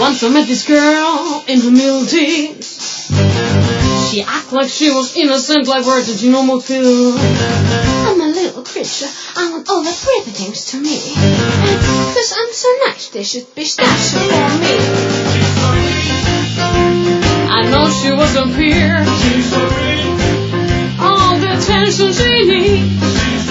Once I met this girl in her middle teens. She acted like she was innocent, like where did you know more feel? I'm a little creature, I want all the pretty things to me. And 'cause I'm so nice, they should be special for me. I know she wasn't pure. All the attention she needs.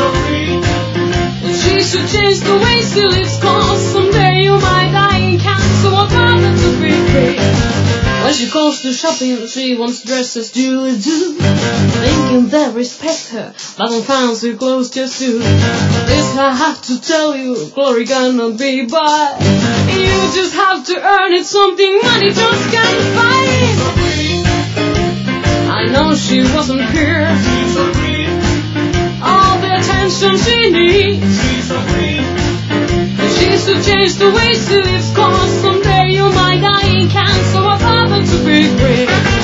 She should change the way she lives, 'cause someday you might die in cancer. What rather to be free? When she goes to shopping, she wants dresses Julie do, thinking they respect her, but on fancy clothes just do. This I have to tell you, glory cannot be bought. You just have to earn it, something money just can't buy. I know she wasn't pure. All the attention she needs. She should change the way she lives, 'cause someday you might die in cancer. What rather to be free?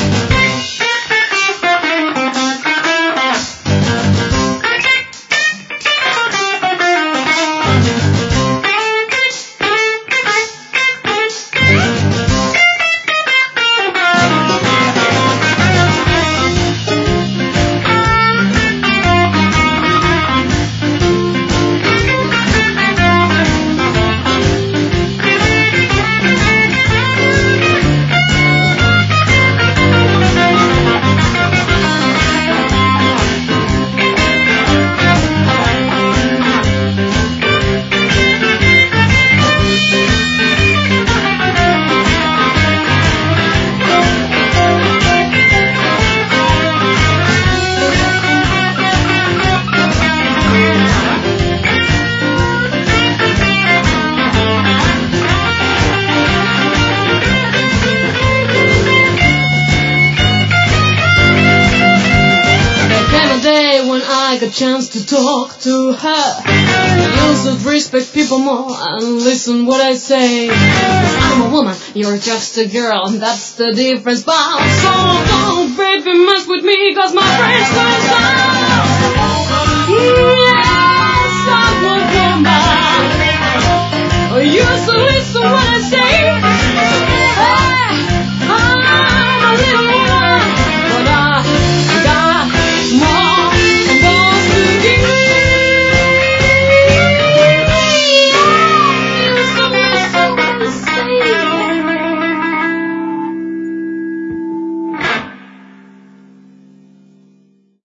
Chance to talk to her. You should respect people more and listen what I say. 'Cause I'm a woman, you're just a girl, and that's the difference. But so don't baby mess with me, 'cause my friends gonna die.